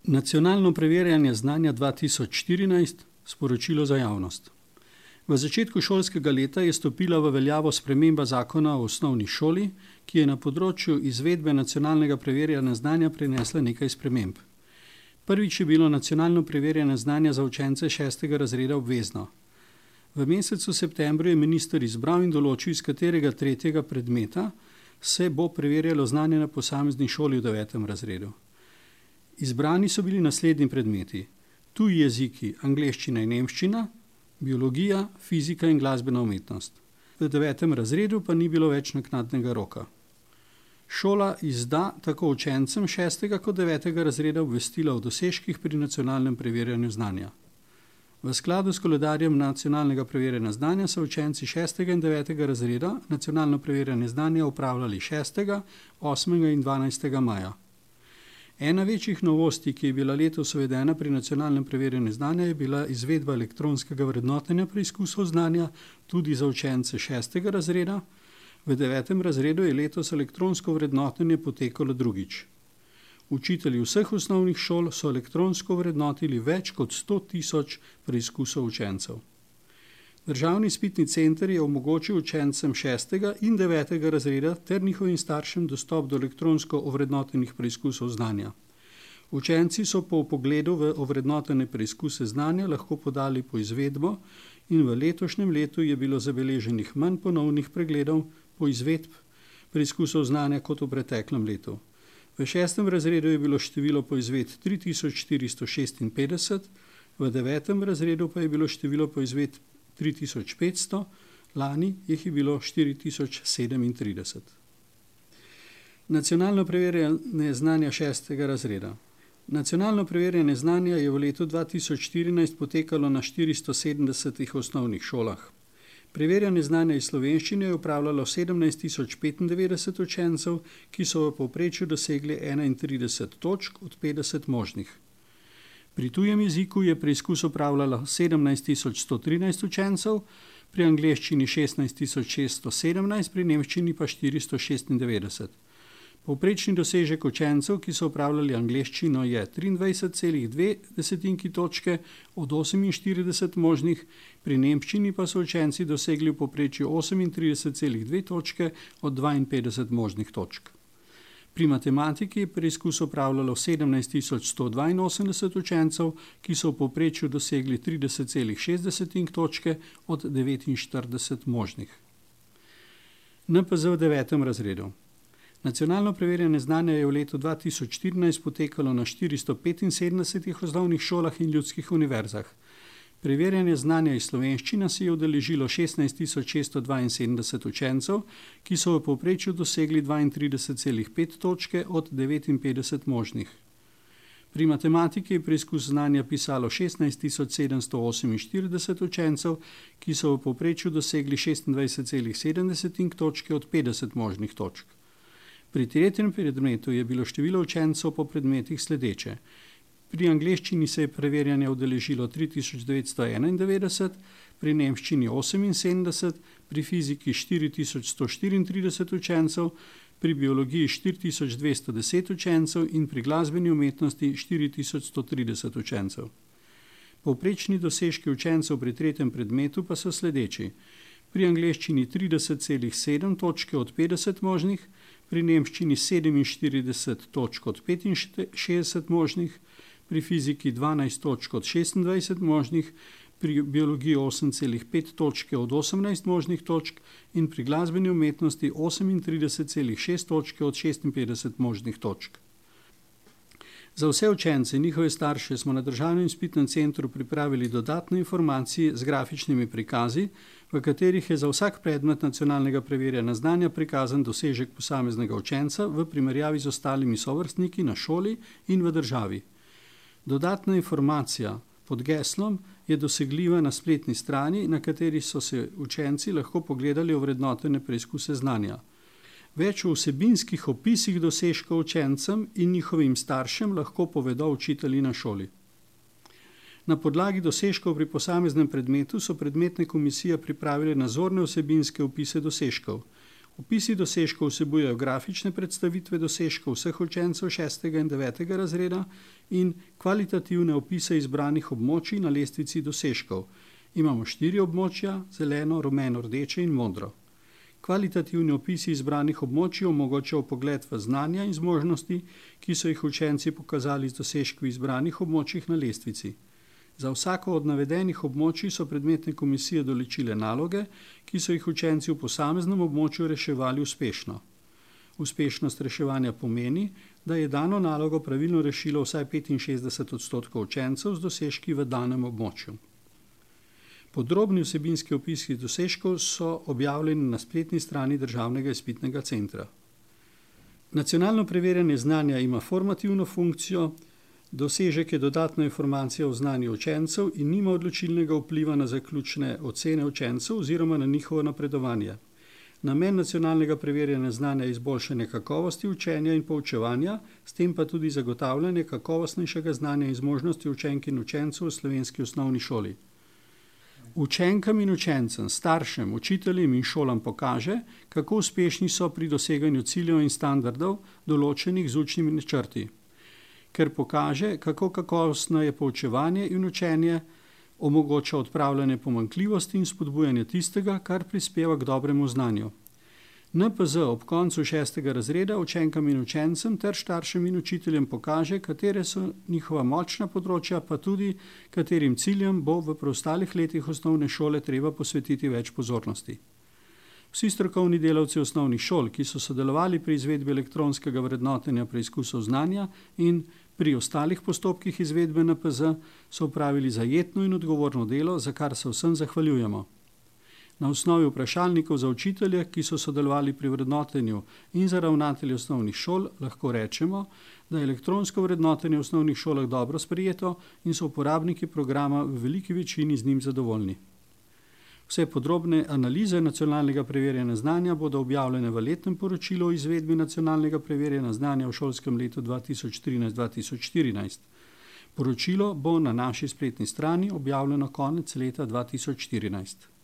Nacionalno preverjanje znanja 2014, sporočilo za javnost. V začetku šolskega leta je stopila v veljavo sprememba zakona o osnovni šoli, ki je na področju izvedbe nacionalnega preverjanja znanja prinesla nekaj sprememb. Prvič je bilo nacionalno preverjanje znanja za učence 6. razreda obvezno. V mesecu septembru je minister izbral in določil, iz katerega 3. predmeta se bo preverjalo znanje na posamezni šoli v 9. razredu. Izbrani so bili naslednji predmeti: tuji jeziki, angleščina in nemščina, biologija, fizika in glasbena umetnost. V 9. razredu pa ni bilo več naknadnega roka. Šola izda tako učencem 6. kot 9. razreda obvestila o dosežkih pri nacionalnem preverjanju znanja. V skladu s koledarjem nacionalnega preverjanja znanja so učenci 6. in 9. razreda nacionalno preverjanje znanja opravljali 6., 8. in 12. maja. Ena večjih novosti, ki je bila letos uvedena pri nacionalnem preverjanju znanja, je bila izvedba elektronskega vrednotenja preizkusov znanja tudi za učence 6. razreda. V 9. razredu je letos elektronsko vrednotenje potekalo drugič. Učitelji vseh osnovnih šol so elektronsko vrednotili več kot 100.000 preizkusov učencev. Državni izpitni center je omogočil učencem 6. in 9. razreda ter njihovim staršem dostop do elektronsko ovrednotenih preizkusov znanja. Učenci so po vpogledu v ovrednotene preizkuse znanja lahko podali poizvedbo in v letošnjem letu je bilo zabeleženih manj ponovnih pregledov poizvedb preizkusov znanja kot v preteklem letu. V 6. razredu je bilo število poizvedb 3456, v 9. razredu pa je bilo število poizvedb 3500, lani jih je bilo 4037. Nacionalno preverjanje znanja 6. razreda. Nacionalno preverjanje znanja je v letu 2014 potekalo na 470 osnovnih šolah. Preverjanje znanja iz slovenščine je opravljalo 17.095 učencev, ki so v povprečju dosegli 31 točk od 50 možnih. Pri tujem jeziku je preizkus opravljalo 17.113 učencev, pri angleščini 16.617, pri nemščini pa 496. Povprečni dosežek učencev, ki so opravljali angleščino, je 23,2 točke od 48 možnih, pri nemščini pa so učenci dosegli v povprečju 38,2 točke od 52 možnih točk. Pri matematiki je preizkus opravljalo 17.182 učencev, ki so v povprečju dosegli 30,6 točke od 49 možnih. NPZ v 9. razredu. Nacionalno preverjanje znanja je v letu 2014 potekalo na 475 osnovnih šolah in ljudskih univerzah. Preverjanje znanja iz slovenščine se je udeležilo 16.672 učencev, ki so v povprečju dosegli 32,5 točke od 59 možnih. Pri matematiki je preizkus znanja pisalo 16.748 učencev, ki so v povprečju dosegli 26,7 točke od 50 možnih točk. Pri 3. predmetu je bilo število učencev po predmetih sledeče. Pri angleščini se je preverjanje udeležilo 3991, pri nemščini 78, pri fiziki 4134 učencev, pri biologiji 4210 učencev in pri glasbeni umetnosti 4130 učencev. Povprečni dosežki učencev pri 3. predmetu pa so sledeči. Pri angleščini 30,7 točke od 50 možnih, pri nemščini 47 točk od 65 možnih, pri fiziki 12 točk od 26 možnih, pri biologiji 8,5 točke od 18 možnih točk in pri glasbeni umetnosti 38,6 točke od 56 možnih točk. Za vse učence in njihove starše smo na Državnem izpitnem centru pripravili dodatne informacije z grafičnimi prikazi, v katerih je za vsak predmet nacionalnega preverjanja znanja prikazan dosežek posameznega učenca v primerjavi z ostalimi sovrstniki na šoli in v državi. Dodatna informacija pod geslom je dosegljiva na spletni strani, na kateri so se učenci lahko pogledali ovrednotene preizkuse znanja. Več o vsebinskih opisih dosežkov učencem in njihovim staršem lahko povedo učitelji na šoli. Na podlagi dosežkov pri posameznem predmetu so predmetne komisije pripravile nazorne vsebinske opise dosežkov. Opisi dosežkov vsebujejo grafične predstavitve dosežkov vseh učencev 6. in 9. razreda in kvalitativne opise izbranih območij na lestvici dosežkov. Imamo 4 območja: zeleno, rumeno, rdeče in modro. Kvalitativni opisi izbranih območij omogočajo vpogled v znanja in zmožnosti, ki so jih učenci pokazali z dosežki v izbranih območjih na lestvici. Za vsako od navedenih območij so predmetne komisije določile naloge, ki so jih učenci v posameznem območju reševali uspešno. Uspešnost reševanja pomeni, da je dano nalogo pravilno rešilo vsaj 65% učencev z dosežki v danem območju. Podrobni vsebinski opisi dosežkov so objavljeni na spletni strani Državnega izpitnega centra. Nacionalno preverjanje znanja ima formativno funkcijo. Dosežek je dodatna informacija o znanju učencev in nima odločilnega vpliva na zaključne ocene učencev oziroma na njihovo napredovanje. Namen nacionalnega preverjanja znanja je izboljšanje kakovosti učenja in poučevanja, s tem pa tudi zagotavljanje kakovostnejšega znanja in zmožnosti učenk in učencev v slovenski osnovni šoli. Učenkam in učencem, staršem, učiteljem in šolam pokaže, kako uspešni so pri doseganju ciljev in standardov, določenih z učnimi načrti. Ker pokaže, kako kakovostno je poučevanje in učenje, omogoča odpravljanje pomanjkljivosti in spodbujanje tistega, kar prispeva k dobremu znanju. NPZ ob koncu 6. razreda učenkam in učencem ter staršem in učiteljem pokaže, katere so njihova močna področja, pa tudi katerim ciljem bo v preostalih letih osnovne šole treba posvetiti več pozornosti. Vsi strokovni delavci osnovnih šol, ki so sodelovali pri izvedbi elektronskega vrednotenja preizkusov znanja in pri ostalih postopkih izvedbe NPZ, so opravili zajetno in odgovorno delo, za kar se vsem zahvaljujemo. Na osnovi vprašalnikov za učitelje, ki so sodelovali pri vrednotenju, in za ravnatelje osnovnih šol, lahko rečemo, da je elektronsko vrednotenje v osnovnih šolah dobro sprejeto in so uporabniki programa v veliki večini z njim zadovoljni. Vse podrobne analize nacionalnega preverjanja znanja bodo objavljene v letnem poročilu o izvedbi nacionalnega preverjanja znanja v šolskem letu 2013-2014. Poročilo bo na naši spletni strani objavljeno konec leta 2014.